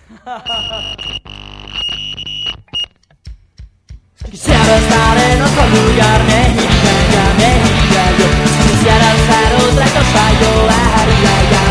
Quisiera estar en otro lugar, me iría yo. Si quisiera hacer otra cosa yo haría ya.